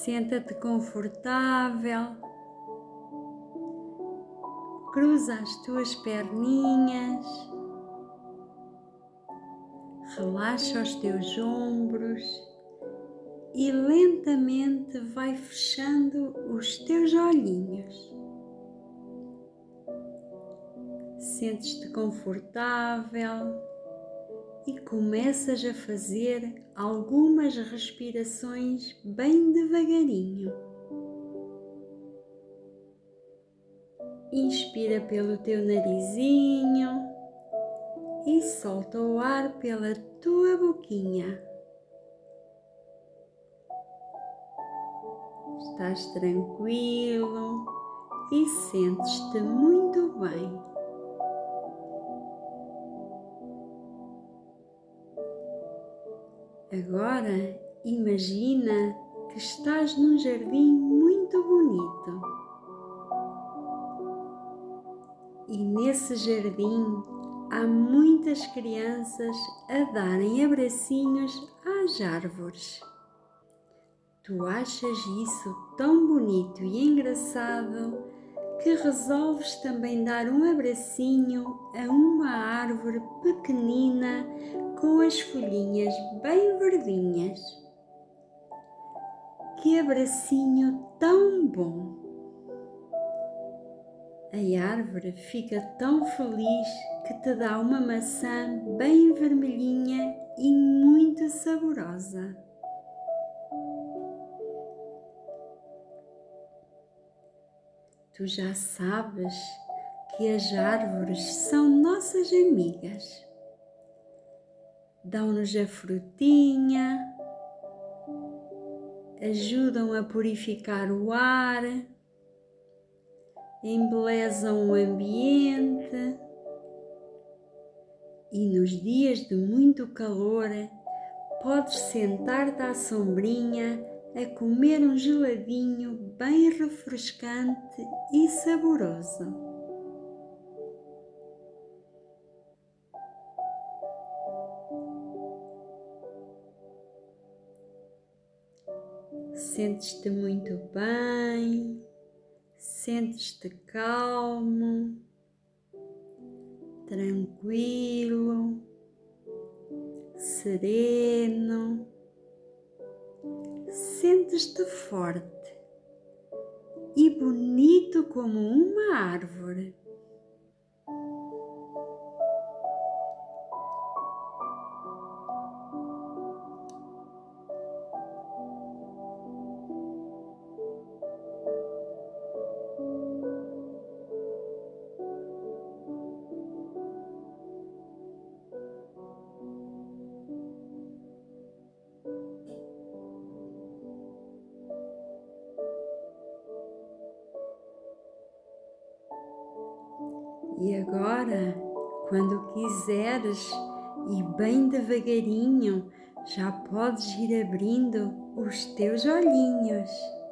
Senta-te confortável, cruza as tuas perninhas, relaxa os teus ombros e lentamente vai fechando os teus olhinhos. Sentes-te confortável e começas a fazer algumas respirações bem devagarinho. Inspira pelo teu narizinho e solta o ar pela tua boquinha. Estás tranquilo e sentes-te muito bem. Agora imagina que estás num jardim muito bonito e nesse jardim há muitas crianças a darem abracinhos às árvores. Tu achas isso tão bonito e engraçado que resolves também dar um abracinho a uma árvore pequenina com as folhinhas bem verdinhas. Que abracinho tão bom! A árvore fica tão feliz que te dá uma maçã bem vermelhinha e muito saborosa. Tu já sabes que as árvores são nossas amigas. Dão-nos a frutinha, ajudam a purificar o ar, embelezam o ambiente e nos dias de muito calor podes sentar-te à sombrinha a comer um geladinho bem refrescante e saboroso. Sentes-te muito bem, sentes-te calmo, tranquilo, sereno, sentes-te forte e bonito como uma árvore. E agora, quando quiseres e bem devagarinho, já podes ir abrindo os teus olhinhos.